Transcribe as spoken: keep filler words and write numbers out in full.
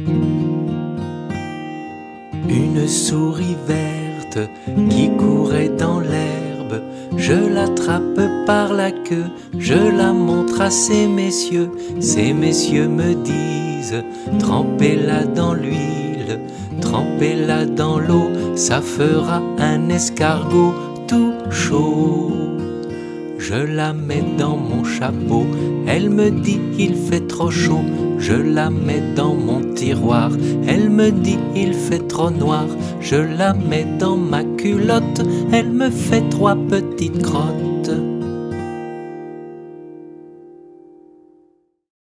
Une souris verte qui courait dans l'herbe, je l'attrape par la queue, je la montre à ces messieurs. Ces messieurs me disent, trempez-la dans l'huile, trempez-la dans l'eau, ça fera un escargot tout chaud. Je la mets dans mon chapeau, elle me dit il fait trop chaud. Je la mets dans mon tiroir, elle me dit il fait trop noir. Je la mets dans ma culotte, elle me fait trois petites crottes.